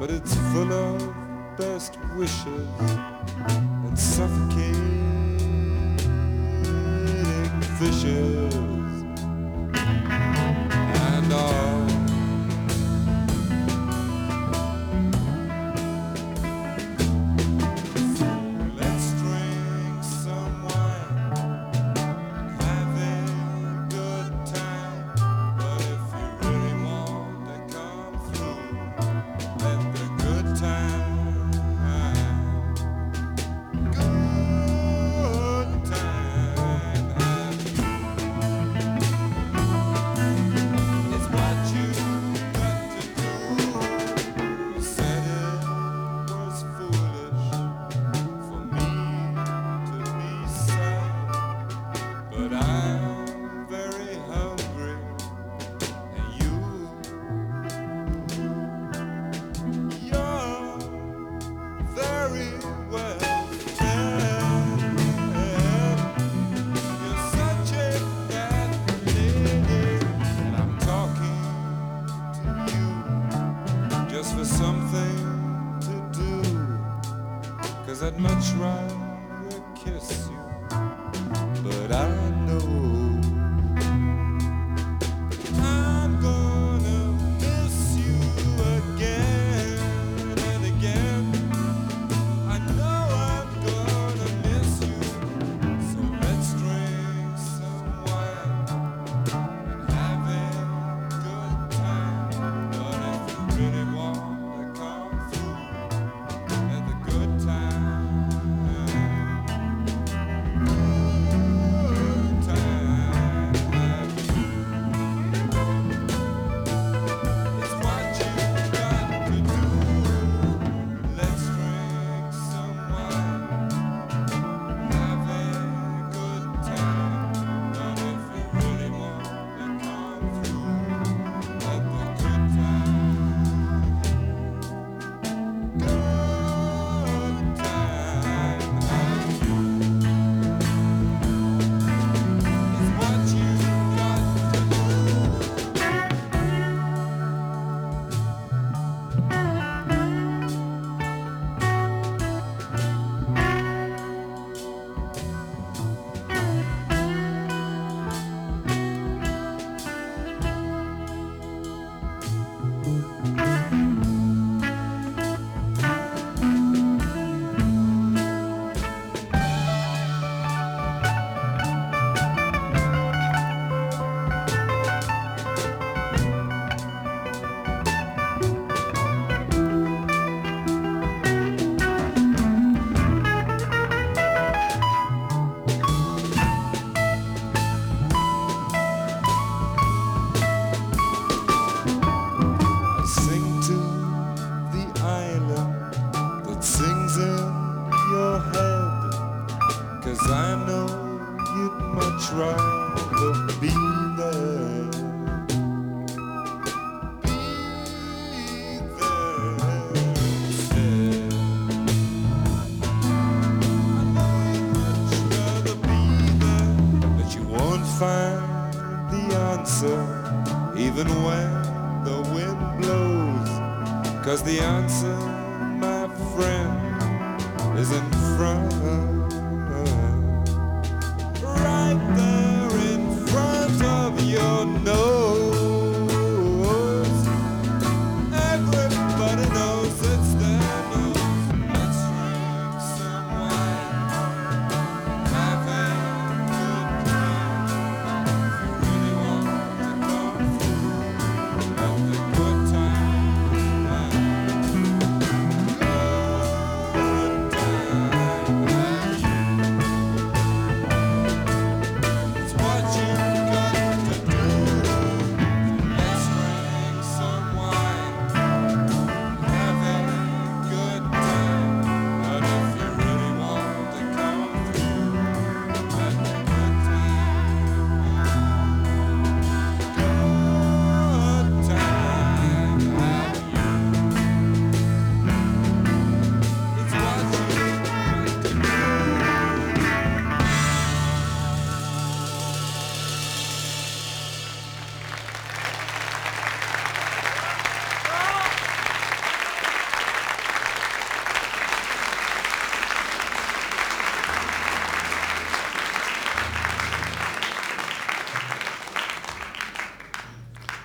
but it's full of best wishes and suffocating fishes and all. For something to do, 'cause I'd much rather kiss you, but I know I'm gonna miss you again and again. I know I'm gonna miss you, so let's drink some wine and have a good time. But if you really want I know you'd much rather be there. Be there instead. I know you'd much rather be there, but you won't find the answer even when the wind blows. 'Cause the answer, my friend, is in front